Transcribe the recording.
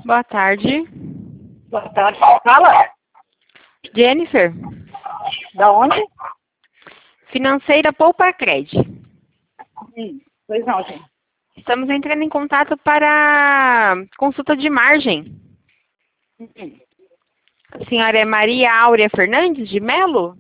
Boa tarde. Boa tarde. Fala. Jennifer, Da onde? Financeira Poupa Cred. Pois não, gente. Estamos entrando em contato para consulta de margem. A senhora é Maria Áurea Fernandes de Melo?